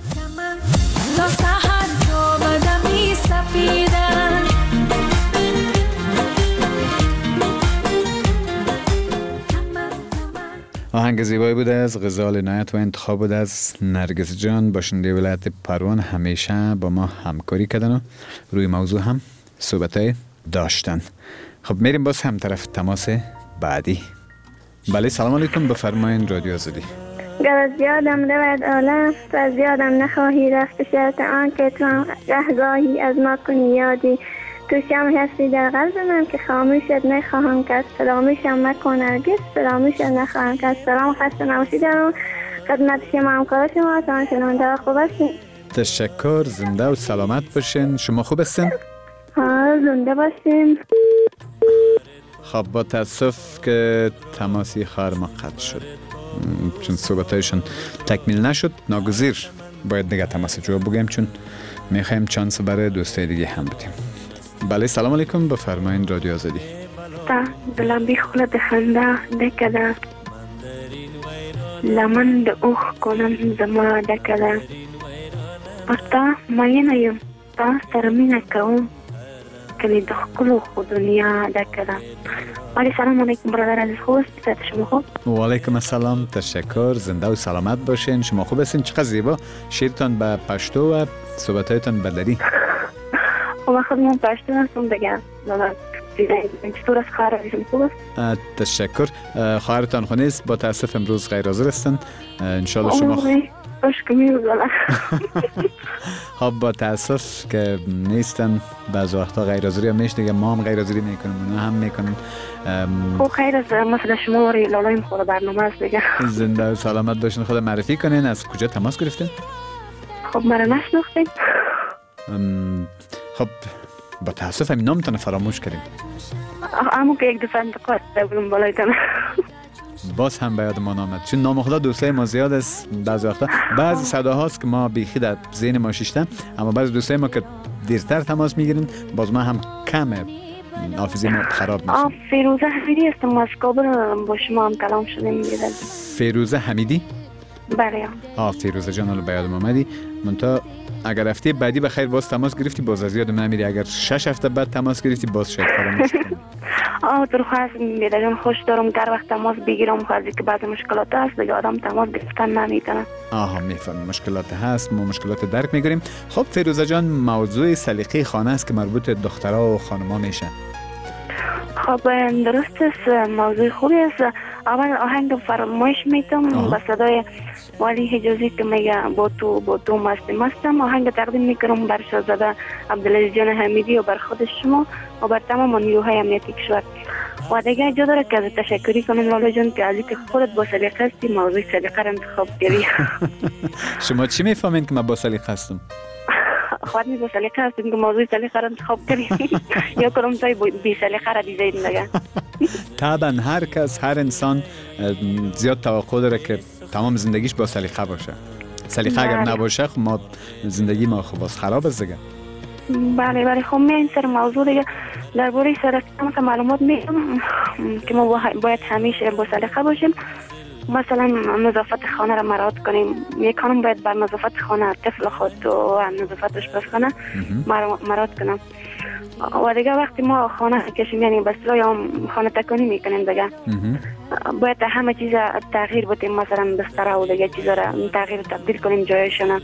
آهنگ زیبایی بوده از غزال عنایت و انتخاب بوده از نرگس جان، باشنده ولایت پروان. همیشه با ما همکاری کردن و روی موضوع هم صحبتای داشتن. خب میریم باز هم طرف تماس بعدی. بله سلام علیکم، بفرمایید رادیو آزادی. گر زیادم رود عالم و زیادم نخواهی رفت، شرط آن که تو رهگاهی از ما کنی یادی. تو شمع هستی در قلب من که خاموشت نخواهم کرد، فراموشم مکن هرگز، فراموشت نخواهم کرد. سلام، خسته نباشید در خدمت شما همکار شما هستم. شنونده خوب هستین؟ تشکر، زنده و سلامت باشین. شما خوب هستین؟ زنده باشین. خب با تاسف که تماسی خواهر ما قطع شد، چون صحبتایشون تکمیل نشد. ناگزیر باید دیگه تماس جواب بگیم، چون میخوایم چانس برای دوستای دیگه هم بدیم. بله سلام علیکم، بفرمایید رادیو آزادی. تا دلم بیخوله دخنده دکده، لمن د اوخ کنم زما دکده، پستا مینه تا سره مینه کوم کنی د خلو خو دنیا دکده. ولی سلام علیکم برادر عزیز، خوب است؟ شما خوب؟ و علیکم السلام، تشکر، زنده و سلامت باشین. شما خوب هستین؟ چقدر زیبا شعرتان به پشتو و صحبتایتان به دری. خب خودمون پشتو هستم دیگه. چطور است خواهر عزیزم، خوب است؟ تشکر. خواهرتان خو نیست، با تاسف امروز غیر حاضر هستن. انشالله شما خب با تاسف که نیستن، بعض وقتا غیر حاضری هم میشه دیگه، ما هم غیر حاضری میکنیم، اونا هم میکنن. خب خیر از مثلا شما رو لالایم خود برنامه است دیگه. زنده و سلامت باشین. خود معرفی کنین، از کجا تماس گرفتین؟ خب مرا نشناختین؟ خب با تاسف همین نامتان فراموش کردیم. اما که یک دفعه انتقاد بگم بالایتان باز هم به یاد ما نامد، چون نام خدا دوستای ما زیاد است. بعضی وقتا بعضی صداهاست که ما بیخی در ذهن ما شیشتن، اما بعضی دوستای ما که دیرتر تماس میگیرن باز ما هم کمه حافظه ما خراب میشه. فیروزه حمیدی هستم از کابل، با شما هم کلام شدیم دیگه. فیروزه حمیدی؟ بله. فیروزه جان رو به یاد آمدی. منتها اگر هفته بعدی بخیر باز تماس گرفتی باز از یادم نمیری، اگر 6 هفته بعد تماس گرفتی باز شاید فراموش کنی. تو خواست میدارم، خوش دارم در وقت تماس بگیرم، خواهدی که بعضی مشکلات هست دیگه آدم تماس گرفتن نمیتونه. میفهم مشکلات هست، ما مشکلات درک میگیریم. خب فیروزه جان، موضوع سلیقه خانه است که مربوط دخترها و خانم‌ها میشه. خب درست است، موضوع خوبی است. اول آهنگ فرمایش میتم با صدای ولی حجازی که میگه با تو مستم، آهنگ تقدیم میکنم بر شاهزاده عبدالعزیز جان حمیدی و بر خود شما و بر تمام نیروهای امنیتی کشور. و دیگه جا داره که تشکری کنم لالا جان که از اینکه خودت با سلیقه هستی، موضوع سلیقه را انتخاب کردی. شما چی میفهمین که من با سلیقه هستم؟ خودت با سلیقه هستیم که موضوع سلیقه را انتخاب کردی یا کنم تای بی سلیقه را دیدید دیگه. طبعا هر کس، هر انسان زیاد توقع داره که تمام زندگیش با سلیقه باشه. سلیقه اگر نباشه خب ما زندگی ما خب باز خراب است دیگه. بله خب من این سر موضوع دیگه درباره سلیقه مثلا معلومات میدم که ما باید همیشه با سلیقه باشیم. مثلا نظافت خانه را مراعات کنیم. یک خانم باید بر نظافت خانه طفل خود و نظافت آشپزخانه مراعات کنم. و دیگه وقتی ما خانه کشیم یعنی به اصطلاح یا خانه تکانی میکنیم دیگه باید همه چیز تغییر بدیم. مثلا بستر و دیگه چیزا را تغییر تبدیل کنیم جایشون.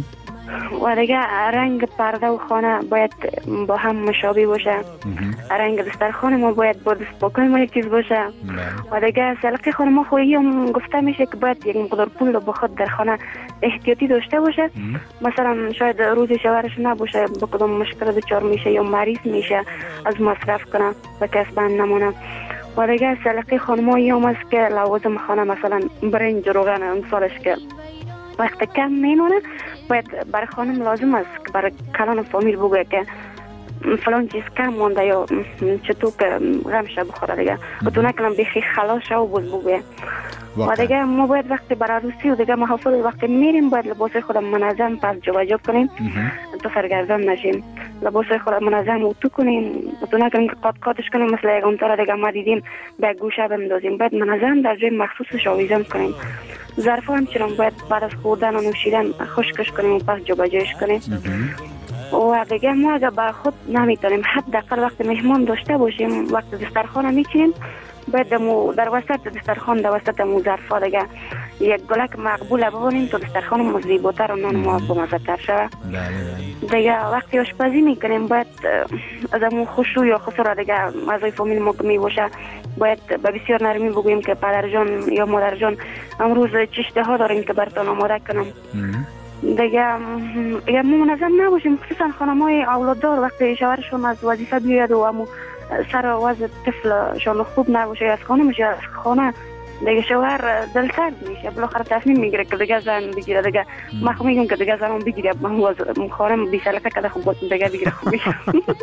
و دیگه رنگ پرده و خانه باید با هم مشابه باشه. رنگ دسترخوان ما باید با دست پاکی ما یک چیز باشه. و دیگه سلیقه خانه ما خویی هم گفته میشه که باید یک مقدار پول با خود در خانه احتیاطی داشته باشه. مثلا شاید روزی شوهرش نباشه با کدام مشکل دچار میشه یا مریض میشه از مصرف کنه و کس بند نمونه. و دیگه سلیقه خانمایی هم است که لوازم خانه مثلا برنج روغن امثالش که وقت کم میمونه باید برای خانم لازم است که برای کلان فامیل بگه که فلان چیز کم مونده یا چطور که غمشه بخوره دیگه و تو نکنم بخی خلاص و بگه. و دیگه ما باید وقتی برای عروسی و دیگه محافل وقتی میریم باید لباس خودم منظم پس جابجا کنیم تا سرگردان نشیم. لباس خودم منظم اتو کنیم و تو نکنیم که قاطش کنیم مثل یک امتار دیگه ما دیدیم به گوشه بندازیم. باید منظم در جای مخصوصش آویزان کنیم. ظرف هم چنان باید بعد از خوردن و نوشیدن خشکش کنیم و پس جابجاش کنیم. و دیگه ما اگر برای خود نمیتونیم حداقل وقتی مهمان داشته باشیم وقتی دسترخوان میچینیم باید در وسط دسترخوان در وسط ظرفا دیگه یک گلک مقبول ببونیم تا دسترخوان ما زیباتر و نان ما بامزه‌تر شود. دیگه وقتی آشپزی میکنیم باید از امون خوشو یا خسرا دیگه اعضای فامیل ما که میباشه باید به بسیار نرمی بگوییم که پدر جان یا مادر جان امروز چشته ها داریم که براتون آماده کنم. دیگه ما منظم نباشیم خصوصا خانمای اولاددار وقتی شوهرشون از وظیفه بیاید و امو سر وضع طفلشان خوب نباشه از خانه میشه از خانه دیگه شوهر دلسرد میشه بالاخره تصمیم میگیره که دیگه زن بگیره. دیگه من خب میگم که دیگه زن بگیره من خانم بی سلیقه که خب دیگه بگیره خوب میشه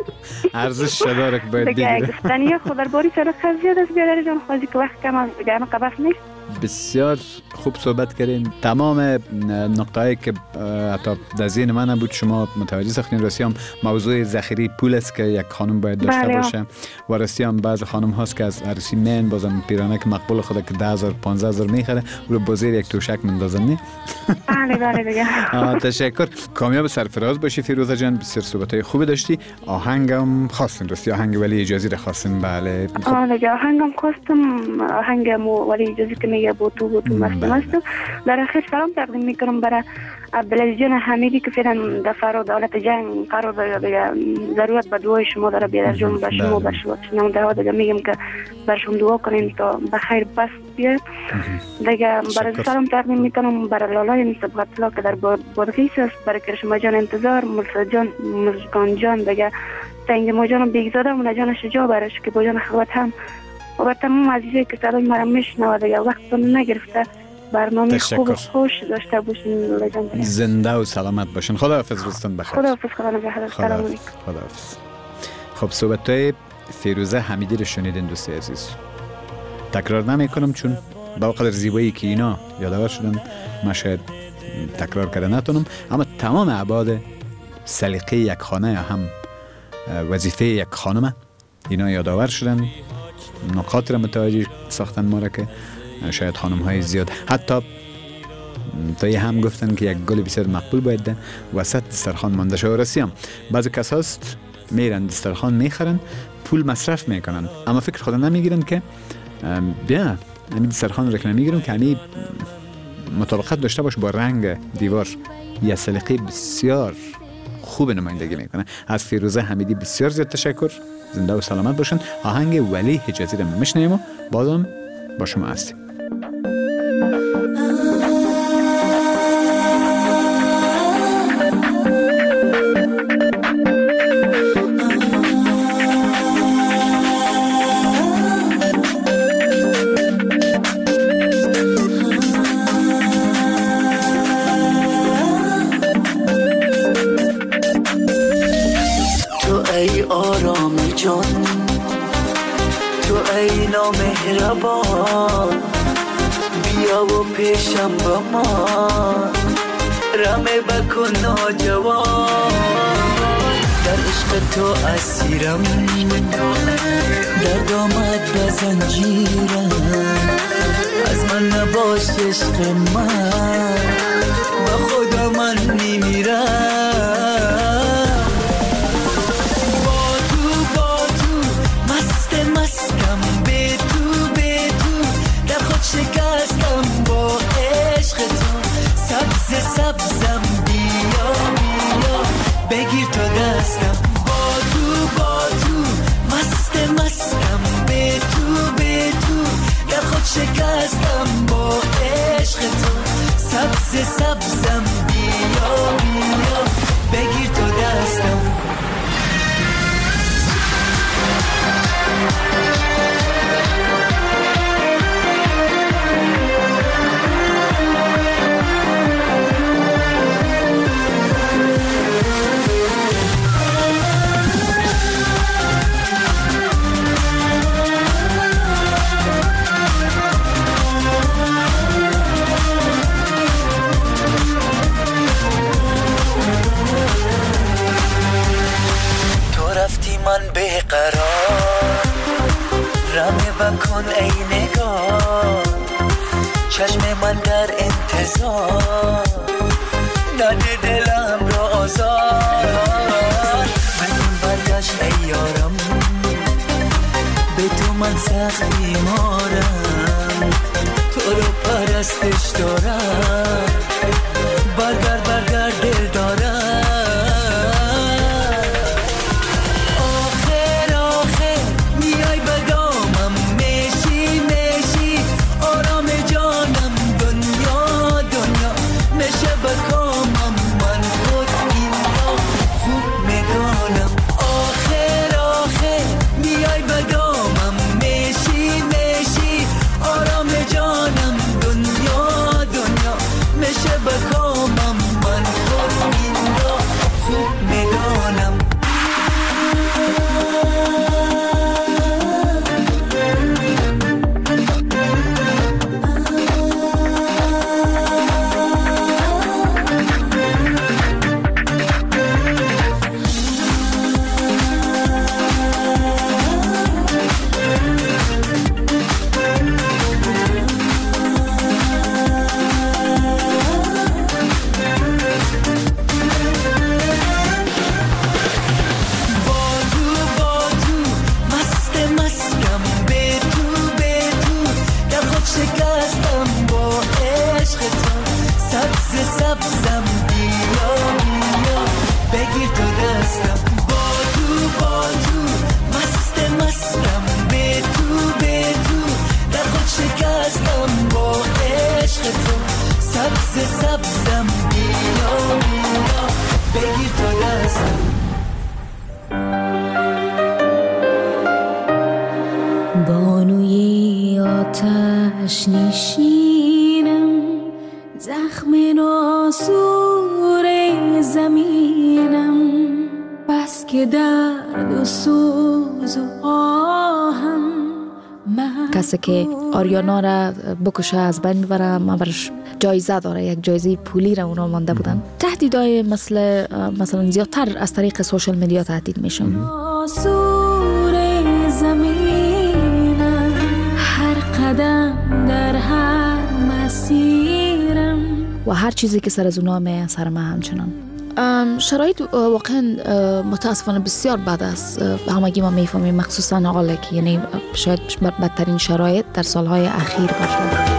ارزش داره که باید بگیره. دیگه گفتنیه خود درباره سلیقه زیاد است بیادر جان خوازی که وقت کم از دیگه قبس نیست. بسیار خوب صحبت کردین. تمام نقطه‌ای که حتی در ذهن من بود شما متوجه ساختین. راستی هم موضوع ذخیره پول است که یک خانم باید داشته باشه و راستی هم بعض خانم هاست که از عروسی من بازم پیرانک مقبول خود که 10000 15000 میخره رو بازیر یک توشک میندازن نه. بله دیگه. تشکر. کامیاب سرفراز باشی فیروزه جان. بسیار صحبت‌های خوبی داشتی. آهنگم خواستین راستی آهنگ ولی اجازی را خواستین. بله دیگه آهنگم خواستم آهنگ ولی اجازی که میگه با تو مستم در آخر سلام تقدیم میکنم برای عبدالعزیز جان حمیدی که فعلا در فرود حالت جنگ قرار داره. ضرورت به دعای شما داره بیادر جان به شما به شنونده ها دیگه میگم که برشون دعا کنین تا بخیر پس بیاد. دیگه برای سلام تقدیم میکنم برای لالای صبغت الله که در بادغیس است. برای کرشما جان انتظار مرسد جان مزگان جان دیگه سنگ ما جان بیگزاده و جان شجاع برش که با جان خلوت هم و تمام عزیزایی که صدای مرا میشنوه دیگه وقتتون نگرفته برنامه خوب خوش داشته باشین. زنده و سلامت باشین. خداحافظ. روزتون بخیر. خداحافظ. خدا نگهدار. سلام علیکم. خداحافظ. خب صحبت‌های فیروزه حمیدی رو شنیدین دوست عزیز. تکرار نمی‌کنم چون با قدر زیبایی که اینا یادآور شدن من شاید تکرار کردن نتونم، اما تمام ابعاد سلیقه یک خانه یا هم وظیفه یک خانم اینا یادآور شدن. نکات را متوجه ساختن ما را که شاید خانم های زیاد حتی تا یه هم گفتن که یک گل بسیار مقبول باید ده وسط دسترخوان مانده شده. راستی هم بعضی کس هست میرن دسترخوان میخرن پول مصرف میکنن اما فکر خود نمیگیرن که بیا همین دسترخوان رکنه میگیرن که همین مطابقت داشته باشه با رنگ دیوار. یه سلیقه بسیار خوب نمایندگی میکنه. از فیروزه حمیدی بسیار زیاد تشکر. زنده و سلامت باشن. آهنگ ولی حجازی رو میشنیم و بازم با شما هستیم. آرام جان تو ای نامهربان بیا و پیشم بمان رمه بکن ناجوان در عشق تو اسیرم درد آمد به زنجیرم از من نباش عشق من با خدا من میمیرم با تو مستم به تو در خود شکستم با عشق تو سبزم بیا بگیر تو دستم با تو مستم به تو در خود شکستم با عشق تو سبزم بیا بگیر تو دستم من بقرار رمه بکن ای نگاه چشم من در انتظار نده دلم را آزار من برگشت ای یارم به تو من سخت بیمارم تو رو پرستش دارم برگرد دل دارم سبزم بیا بگیر تو دستم با تو مستم به تو در خود شکستم با عشق تو سبزم بیا بگیر تو دستم بانوی آتش نشینم زخم ناسور زمینم بس که درد و سوز و آهم کسی که آریانا را بکشه از بین ببره ما برش جایزه داره یک جایزه پولی را اونا مانده بودن تهدیدهای مثلا زیادتر از طریق سوشال میدیا تهدید میشن ناسور زمینم هر قدم در هر مسیرم و هر چیزی که سر از اونا می سر ما همچنان شرایط واقعا متاسفانه بسیار بد است همگی ما میفهمیم مخصوصا حالا که یعنی شاید بدترین شرایط در سالهای اخیر باشه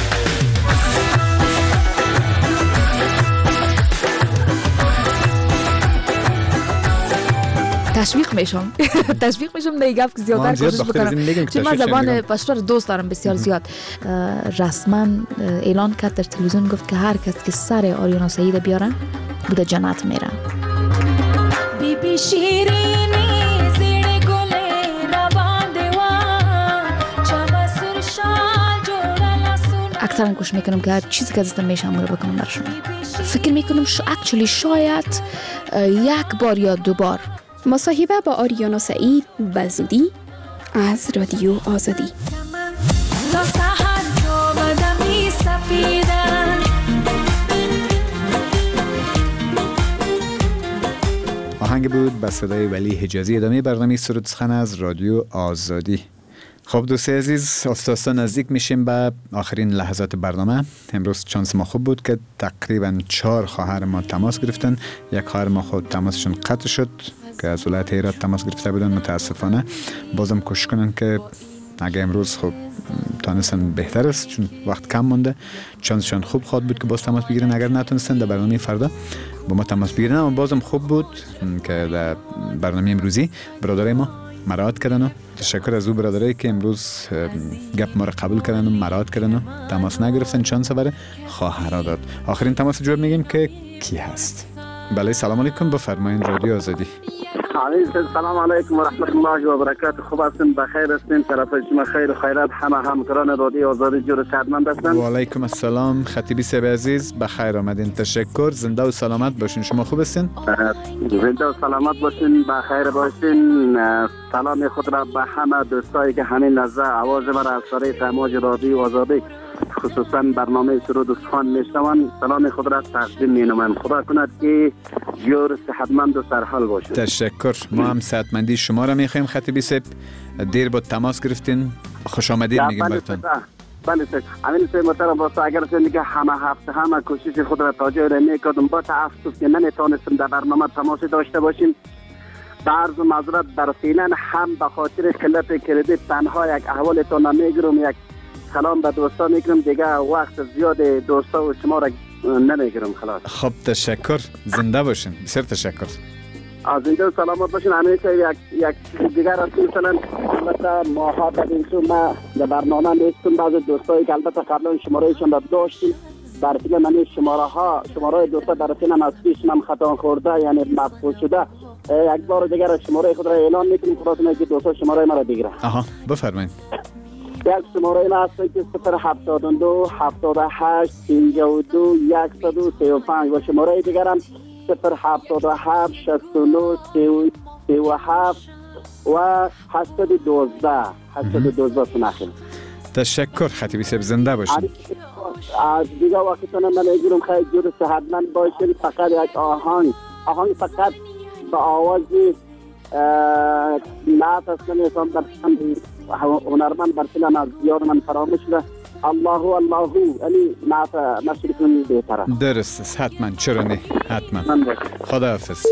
تشویق میشم دیگه که زیادتر کوشش بکنم چون من زبان پشتو رو دوست دارم بسیار زیاد رسما اعلان کرد در تلویزیون گفت که هر کس که سر آریانا سعید بیاره بوده جنت میره بی بی شیرینی زیر گل روان دیوان چمسر شال جورلسون اکثرا کوشش میکنم که هر چیزی که ازم میشم رو بکنم برشون فکر میکنم شاید یک بار یا دو بار مصاحبه با آریانا سعید به زودی از رادیو آزادی. تا سحر جو بدمی سفیدن آهنگ بود با صدای ولی حجازی. ادامه برنامه سرود سخن از رادیو آزادی. خب دوستای عزیز، آستا نزدیک میشیم به آخرین لحظات برنامه. امروز چانس ما خوب بود که تقریبا 4 خواهر ما تماس گرفتن. یک خواهر ما خود تماسشون قطع شد که از ولایت هرات تماس گرفته بودن. متاسفانه بازم کوشش کنن که اگه امروز خب تانستن بهتر است، چون وقت کم مونده. چانسشون خوب خواد بود که باز تماس بگیرن. اگر نتونستن در برنامه فردا با ما تماس بگیرن، اما بازم خوب بود که در برنامه امروزی برادرای ما مراعات کردن و تشکر از او برادرایی که امروز گپ ما را قبول کردن و مراعات کردن و تماس نگرفتن. چانس بر خواهرها داد. آخرین تماس جواب میگیم که کی هست. بله سلام علیکم، بفرمایید رادیو آزادی. سلام علیکم و رحمت الله و برکاته. خوب هستین؟ بخیر هستین؟ طرف شما خیر و خیرات. همه همکاران رادیو آزادی جور صحتمند هستن. و علیکم السلام خطیبی صاحب عزیز، بخیر آمدین. تشکر. زنده و سلامت باشین. شما خوب هستین؟ زنده و سلامت باشین، بخیر باشین. سلام خود را به همه دوستایی که همین لحظه آواز مرا از طریق امواج رادیو آزادی خصوصا برنامه سرود و سخن میشنوند سلام خود را تقدیم مینمایم. خدا کند که جور صحتمند و سرحال باشید. تشکر. ما هم صحتمندی شما را میخوایم خطیبی صاحب. دیر با تماس گرفتین، خوش آمدید میگیم براتون. بله امین صاحب محترم، واسه اگر که همه هفته همه کوشش خود را تا جای میکردم، با تاسف که نمیتونستم در برنامه تماس داشته باشیم. عرض معذرت در فعلا هم به خاطر قلت کردیت تنها یک احوالتون نمیگیرم، یک سلام به دوستا میکنم دیگه، وقت زیاد دوستا و شما را نمیگیرم. خلاص خب تشکر. زنده باشین. بسیار تشکر. از اینجا سلامت باشین. همیشه یک چیز دیگر است، مثلا البته ماها بدین سو ما در برنامه نیستم. بعض دوستایی که البته قبلا شمارهشون را داشتیم در فیلم من شماره دوستا در فیلم از پیش من خطا خورده یعنی مفقود شده. یک بار دیگر شماره خود را اعلان میکنیم. خدا کنه که دوستا شماره ما را بگیرن. بفرمایید. یک شماره ما هست که 072 78 52 135 و شماره دیگر هم 077 69 37 و 812 سنخیل. تشکر خطیبی صاحب، زنده باشین. از دیگه وقتتون من نگیرم، خیلی جور صحتمند باشین. فقط یک آهنگ فقط با آوازی نعت است نمیتونم در هنرمند بر فیلم از یاد من فراموش شده. الله یعنی نعت نشریتون بهتره. درست، حتما. چرا نه، حتما. خداحافظ.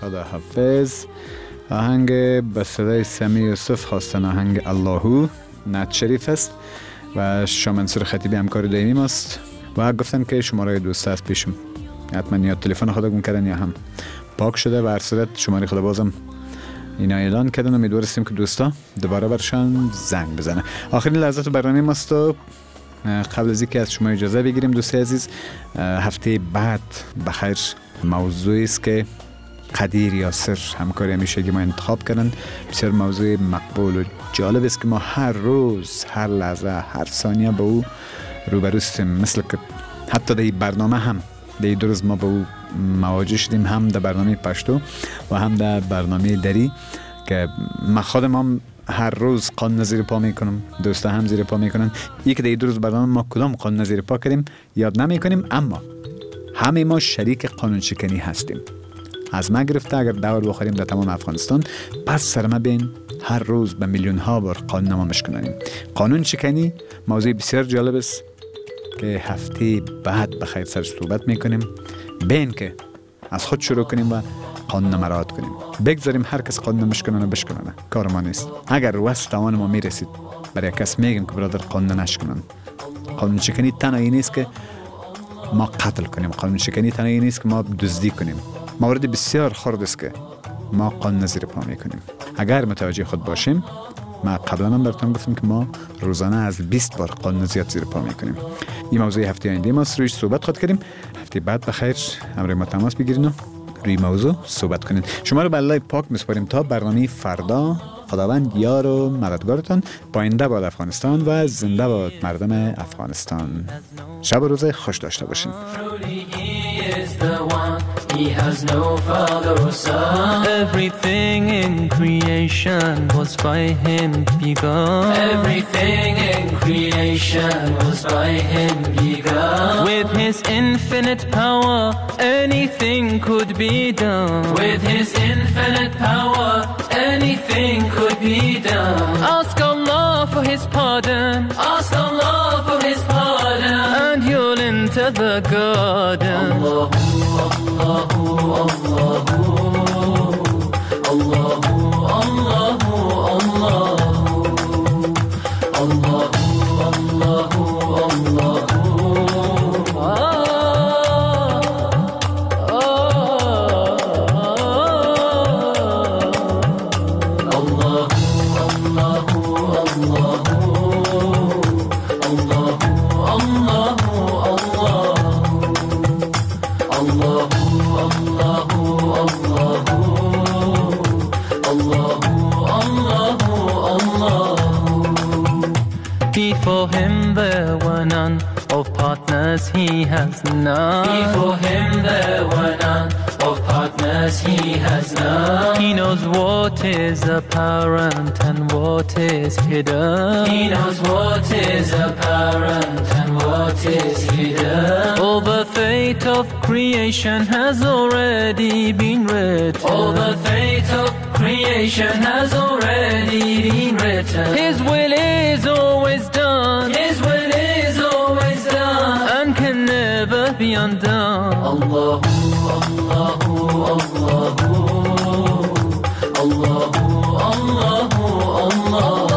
آهنگ به صدای سمی یوسف خواستن، آهنگ الله نعت شریف است و شما منصور خطیبی همکار دائمی ماست و گفتن که شماره دوست است پیشم. حتما یا تلفن خدا گم کردن یا هم پاک شده و هر صورت شماره خدا بازم اینا اعلان کردن. امیدوارستیم که دوستا دوباره برشان زنگ بزنه. آخرین لحظات برنامه ماست و قبل از اینکه از شما اجازه بگیریم دوستای عزیز، هفته بعد بخیر موضوعی است که قدیر یاسر همکاری همیشگی ما انتخاب کردن. بسیار موضوع مقبول و جالب است که ما هر روز، هر لحظه، هر ثانیه با او روبروستیم. مثل که حتی در این برنامه هم در این 2 روز ما با او مواجه شدیم، هم در برنامه پشتو و هم در برنامه دری که من خودم هم هر روز قانون زیر پا میکنم، دوستا هم زیر پا میکنن. یک در این 2 روز برنامه ما کدام قانون زیر پا کردیم یاد نمیکنیم، اما همه ما شریک قانون شکنی هستیم. از ما گرفته اگر دور بخوریم در تمام افغانستان، پس سرما بین هر روز به میلیون ها بار قانون ما مشکنیم. قانون شکنی موضوع بسیار جالب است که هفته بعد بخیر سرش صحبت میکنیم. بین که از خود شروع کنیم و قانون مراعات کنیم. بگذاریم هر کس قانون مشکنه بشکنه، کار ما نیست. اگر واسه توان ما میرسید برای کس میگیم که برادر قانون نشکنن. قانون شکنی تنهایی نیست که ما قتل کنیم، قانون شکنی تنهایی نیست که ما دزدی کنیم. موارد بسیار خرد است که ما قانون زیر پا میکنیم. اگر متوجه خود باشیم، ما قبلا هم براتون گفتم که ما روزانه از 20 بار قانون زیاد زیر پا میکنیم. این موضوع هفته آینده ما رویش صحبت خود کردیم. هفته بعد بخیر همراه ما تماس بگیرین و روی موضوع صحبت کنین. شما رو به الله پاک میسپاریم تا برنامه فردا. خداوند یار و مددگارتان. پاینده باد افغانستان و زنده باد مردم افغانستان. شب و روز خوش داشته باشین. He has no father or son. Everything in creation was by him begun. Everything in creation was by him begun. With his infinite power, anything could be done. With his infinite power, anything could be done. Ask Allah for his pardon. Ask Allah for his pardon. And you'll enter the garden. Allahu, Allahu, Allahu. Allahu, Allahu, Allahu. Allahu, Allahu, Allahu. Before him there were none, of partners he has none. Before him there were none, of partners he has none. He knows what is apparent and what is hidden. He knows what is apparent and what is hidden. All the fate of creation has already been written. All the fate of creation has already been written. His will is always done. His will is always done. And can never be undone. Allahu, Allahu, Allahu. Allahu, Allahu, Allahu.